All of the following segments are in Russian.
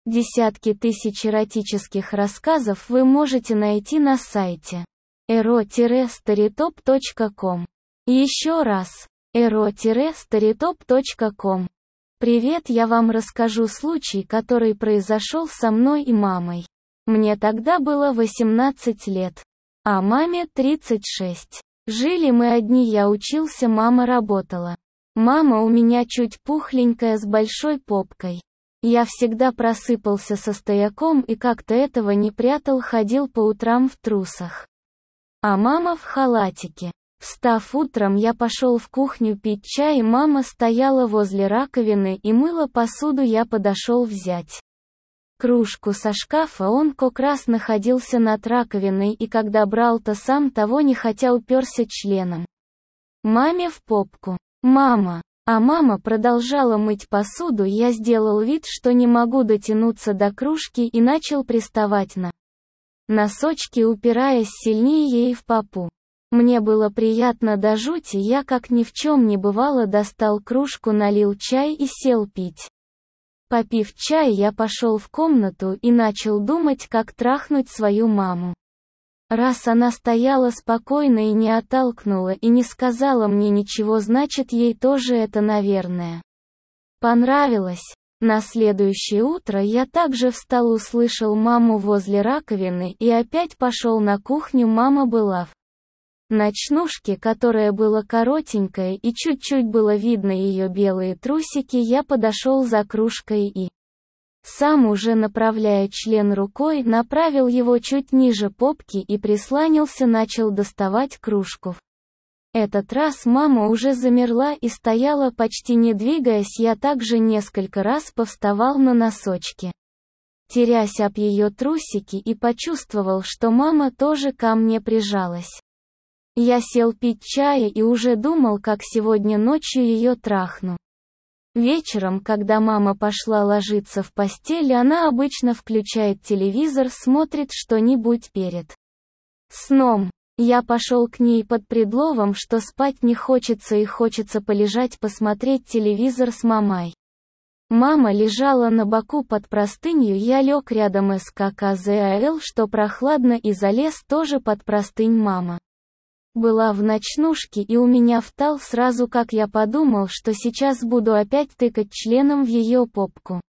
Десятки тысяч эротических рассказов вы можете найти на сайте ero-storytop.com. Еще раз, ero-storytop.com. Привет, я вам расскажу случай, который произошел со мной и мамой. Мне тогда было 18 лет, а маме 36. Жили мы одни, я учился, мама работала. Мама у меня чуть пухленькая с большой попкой. Я всегда просыпался со стояком и как-то этого не прятал, ходил по утрам в трусах. А мама в халатике. Встав утром, я пошел в кухню пить чай, мама стояла возле раковины и мыла посуду, я подошел взять кружку со шкафа, он как раз находился над раковиной, и когда брал-то сам того не хотя уперся членом маме в попку. Мама. А мама продолжала мыть посуду, я сделал вид, что не могу дотянуться до кружки и начал приставать на носочки, упираясь сильнее ей в попу. Мне было приятно до жути, я как ни в чем не бывало достал кружку, налил чай и сел пить. Попив чай, я пошел в комнату и начал думать, как трахнуть свою маму. Раз она стояла спокойно и не оттолкнула и не сказала мне ничего, значит ей тоже это, наверное, понравилось. На следующее утро я также встал, услышал маму возле раковины и опять пошел на кухню. Мама была в ночнушке, которая была коротенькая и чуть-чуть было видно ее белые трусики. Я подошел за кружкой и сам, уже направляя член рукой, направил его чуть ниже попки и прислонился, начал доставать кружку. Этот раз мама уже замерла и стояла, почти не двигаясь. Я также несколько раз повставал на носочки, терясь об ее трусики, и почувствовал, что мама тоже ко мне прижалась. Я сел пить чая и уже думал, как сегодня ночью ее трахну. Вечером, когда мама пошла ложиться в постель, она обычно включает телевизор, смотрит что-нибудь перед сном. Я пошел к ней под предлогом, что спать не хочется и хочется полежать, посмотреть телевизор с мамой. Мама лежала на боку под простынью, я лег рядом, СККЗАЛ, что прохладно, и залез тоже под простынь. Мама была в ночнушке, и у меня встал сразу, как я подумал, что сейчас буду опять тыкать членом в ее попку.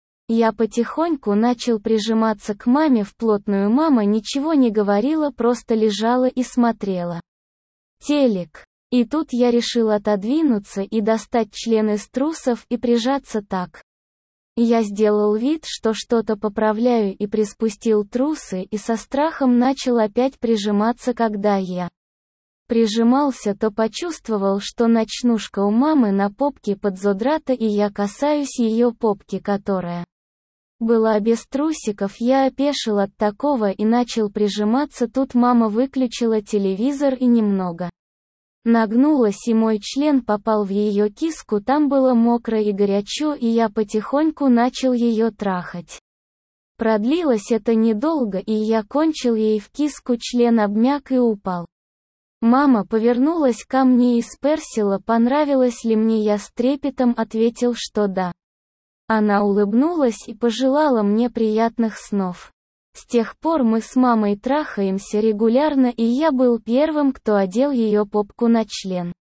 Я потихоньку начал прижиматься к маме вплотную. Мама ничего не говорила, просто лежала и смотрела телек. И тут я решил отодвинуться и достать член из трусов и прижаться так. Я сделал вид, что что-то поправляю, и приспустил трусы и со страхом начал опять прижиматься. Когда я прижимался, то почувствовал, что ночнушка у мамы на попке подзадрата, и я касаюсь ее попки, которая была без трусиков. Я опешил от такого и начал прижиматься. Тут мама выключила телевизор и немного нагнулась, и мой член попал в ее киску, там было мокро и горячо, и я потихоньку начал ее трахать. Продлилось это недолго, и я кончил ей в киску, член обмяк и упал. Мама повернулась ко мне и спросила, понравилось ли мне. Я с трепетом ответил, что да. Она улыбнулась и пожелала мне приятных снов. С тех пор мы с мамой трахаемся регулярно, и я был первым, кто одел ее попку на член.